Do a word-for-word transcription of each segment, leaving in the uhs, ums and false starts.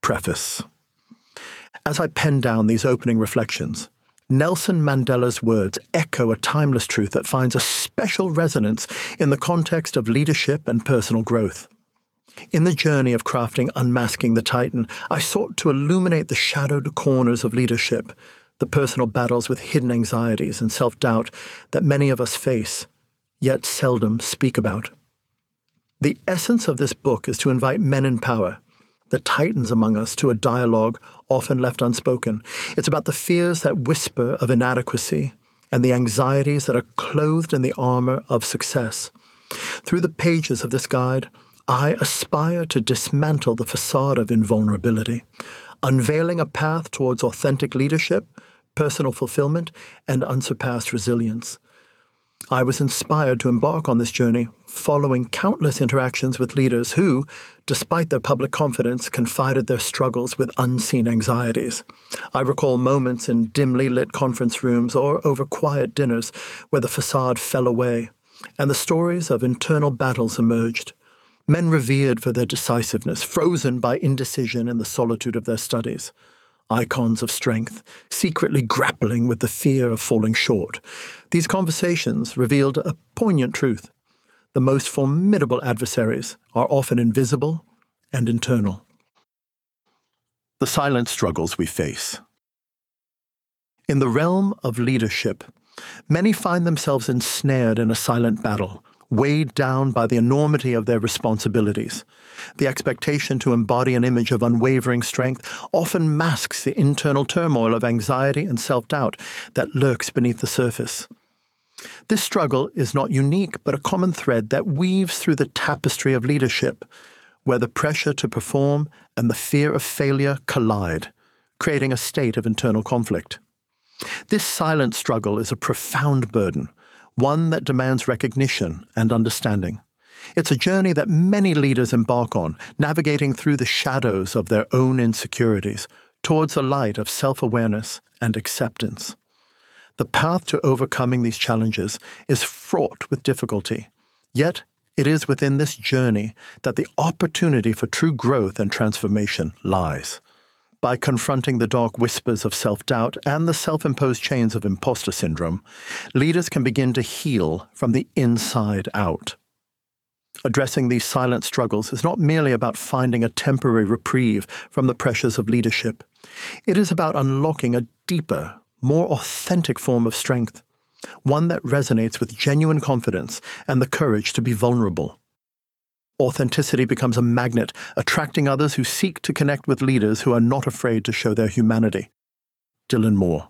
Preface. As I pen down these opening reflections, Nelson Mandela's words echo a timeless truth that finds a special resonance in the context of leadership and personal growth. In the journey of crafting Unmasking the Titan, I sought to illuminate the shadowed corners of leadership, the personal battles with hidden anxieties and self-doubt that many of us face, yet seldom speak about. The essence of this book is to invite men in power, the titans among us, to a dialogue often left unspoken. It's about the fears that whisper of inadequacy and the anxieties that are clothed in the armor of success. Through the pages of this guide, I aspire to dismantle the facade of invulnerability, unveiling a path towards authentic leadership, personal fulfillment, and unsurpassed resilience. I was inspired to embark on this journey following countless interactions with leaders who, despite their public confidence, confided their struggles with unseen anxieties. I recall moments in dimly lit conference rooms or over quiet dinners where the facade fell away, and the stories of internal battles emerged. Men revered for their decisiveness, frozen by indecision in the solitude of their studies. Icons of strength, secretly grappling with the fear of falling short. These conversations revealed a poignant truth. The most formidable adversaries are often invisible and internal. The silent struggles we face. In the realm of leadership, many find themselves ensnared in a silent battle, weighed down by the enormity of their responsibilities. The expectation to embody an image of unwavering strength often masks the internal turmoil of anxiety and self-doubt that lurks beneath the surface. This struggle is not unique, but a common thread that weaves through the tapestry of leadership, where the pressure to perform and the fear of failure collide, creating a state of internal conflict. This silent struggle is a profound burden, one that demands recognition and understanding. It's a journey that many leaders embark on, navigating through the shadows of their own insecurities towards a light of self-awareness and acceptance. The path to overcoming these challenges is fraught with difficulty, yet it is within this journey that the opportunity for true growth and transformation lies. By confronting the dark whispers of self-doubt and the self-imposed chains of imposter syndrome, leaders can begin to heal from the inside out. Addressing these silent struggles is not merely about finding a temporary reprieve from the pressures of leadership. It is about unlocking a deeper, more authentic form of strength, one that resonates with genuine confidence and the courage to be vulnerable. Authenticity becomes a magnet, attracting others who seek to connect with leaders who are not afraid to show their humanity. Dylan Moore.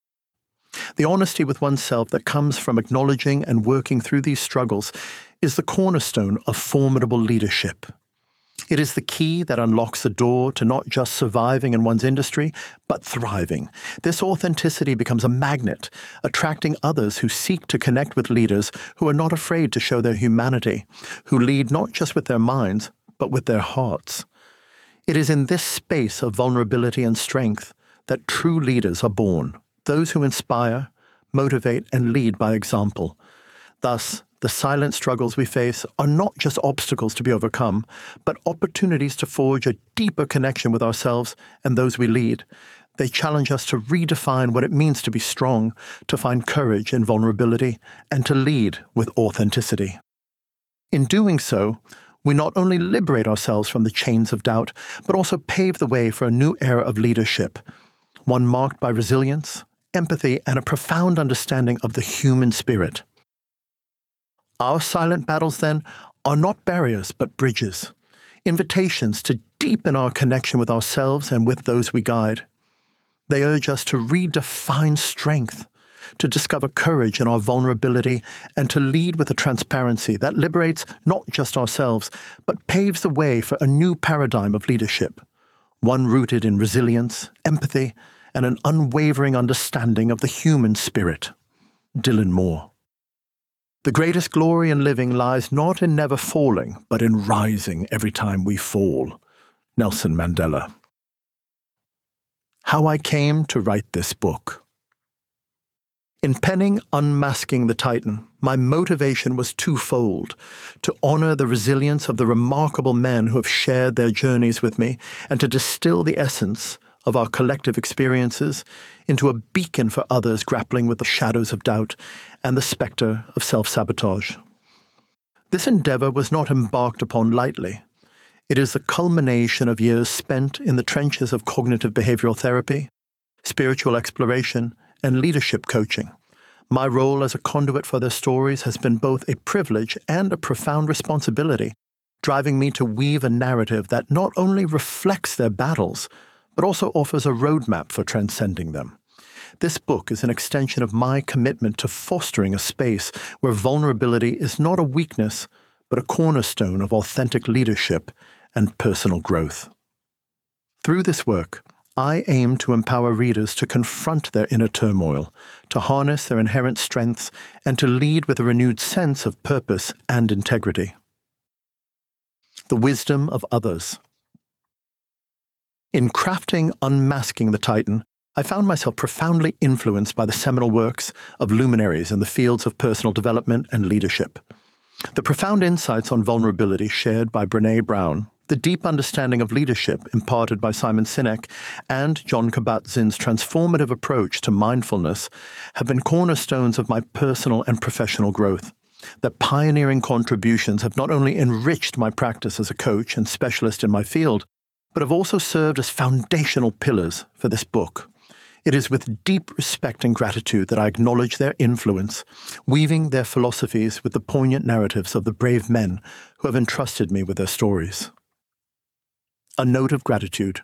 The honesty with oneself that comes from acknowledging and working through these struggles is the cornerstone of formidable leadership. It is the key that unlocks the door to not just surviving in one's industry, but thriving. This authenticity becomes a magnet, attracting others who seek to connect with leaders who are not afraid to show their humanity, who lead not just with their minds, but with their hearts. It is in this space of vulnerability and strength that true leaders are born, those who inspire, motivate, and lead by example. Thus, the silent struggles we face are not just obstacles to be overcome, but opportunities to forge a deeper connection with ourselves and those we lead. They challenge us to redefine what it means to be strong, to find courage in vulnerability, and to lead with authenticity. In doing so, we not only liberate ourselves from the chains of doubt, but also pave the way for a new era of leadership, one marked by resilience, empathy, and a profound understanding of the human spirit. Our silent battles, then, are not barriers but bridges, invitations to deepen our connection with ourselves and with those we guide. They urge us to redefine strength, to discover courage in our vulnerability, and to lead with a transparency that liberates not just ourselves, but paves the way for a new paradigm of leadership, one rooted in resilience, empathy, and an unwavering understanding of the human spirit. Dylan Moore. The greatest glory in living lies not in never falling, but in rising every time we fall. Nelson Mandela. How I came to write this book. In penning Unmasking the Titan, my motivation was twofold: to honor the resilience of the remarkable men who have shared their journeys with me, and to distill the essence of our collective experiences into a beacon for others grappling with the shadows of doubt and the spectre of self-sabotage. This endeavor was not embarked upon lightly. It is the culmination of years spent in the trenches of cognitive behavioral therapy, spiritual exploration, and leadership coaching. My role as a conduit for their stories has been both a privilege and a profound responsibility, driving me to weave a narrative that not only reflects their battles, but also offers a roadmap for transcending them. This book is an extension of my commitment to fostering a space where vulnerability is not a weakness, but a cornerstone of authentic leadership and personal growth. Through this work, I aim to empower readers to confront their inner turmoil, to harness their inherent strengths, and to lead with a renewed sense of purpose and integrity. The wisdom of others. In crafting Unmasking the Titan, I found myself profoundly influenced by the seminal works of luminaries in the fields of personal development and leadership. The profound insights on vulnerability shared by Brené Brown, the deep understanding of leadership imparted by Simon Sinek, and Jon Kabat-Zinn's transformative approach to mindfulness have been cornerstones of my personal and professional growth. Their pioneering contributions have not only enriched my practice as a coach and specialist in my field, but have also served as foundational pillars for this book. It is with deep respect and gratitude that I acknowledge their influence, weaving their philosophies with the poignant narratives of the brave men who have entrusted me with their stories. A note of gratitude.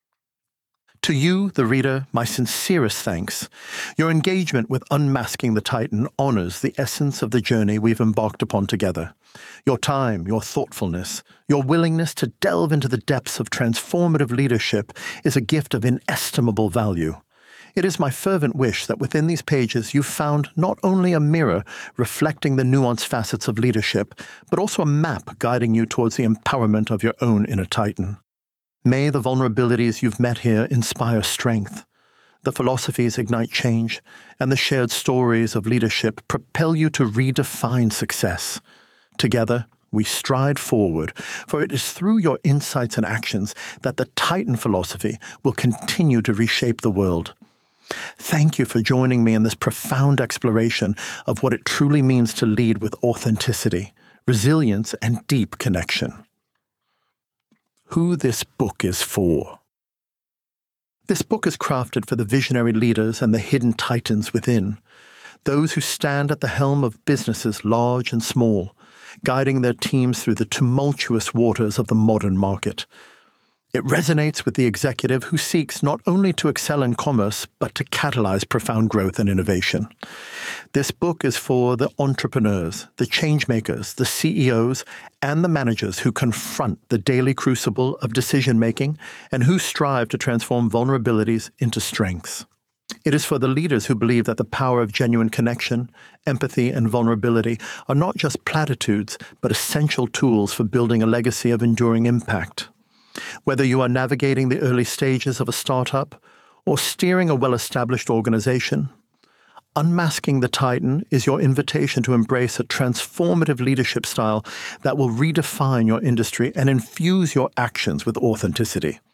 To you, the reader, my sincerest thanks. Your engagement with Unmasking the Titan honors the essence of the journey we've embarked upon together. Your time, your thoughtfulness, your willingness to delve into the depths of transformative leadership is a gift of inestimable value. It is my fervent wish that within these pages you've found not only a mirror reflecting the nuanced facets of leadership, but also a map guiding you towards the empowerment of your own inner Titan. May the vulnerabilities you've met here inspire strength, the philosophies ignite change, and the shared stories of leadership propel you to redefine success. Together, we stride forward, for it is through your insights and actions that the Titan philosophy will continue to reshape the world. Thank you for joining me in this profound exploration of what it truly means to lead with authenticity, resilience, and deep connection. Who this book is for. This book is crafted for the visionary leaders and the hidden titans within, those who stand at the helm of businesses large and small, guiding their teams through the tumultuous waters of the modern market. It resonates with the executive who seeks not only to excel in commerce, but to catalyze profound growth and innovation. This book is for the entrepreneurs, the changemakers, the C E Os, and the managers who confront the daily crucible of decision-making and who strive to transform vulnerabilities into strengths. It is for the leaders who believe that the power of genuine connection, empathy, and vulnerability are not just platitudes, but essential tools for building a legacy of enduring impact. Whether you are navigating the early stages of a startup or steering a well-established organization, Unmasking the Titan is your invitation to embrace a transformative leadership style that will redefine your industry and infuse your actions with authenticity.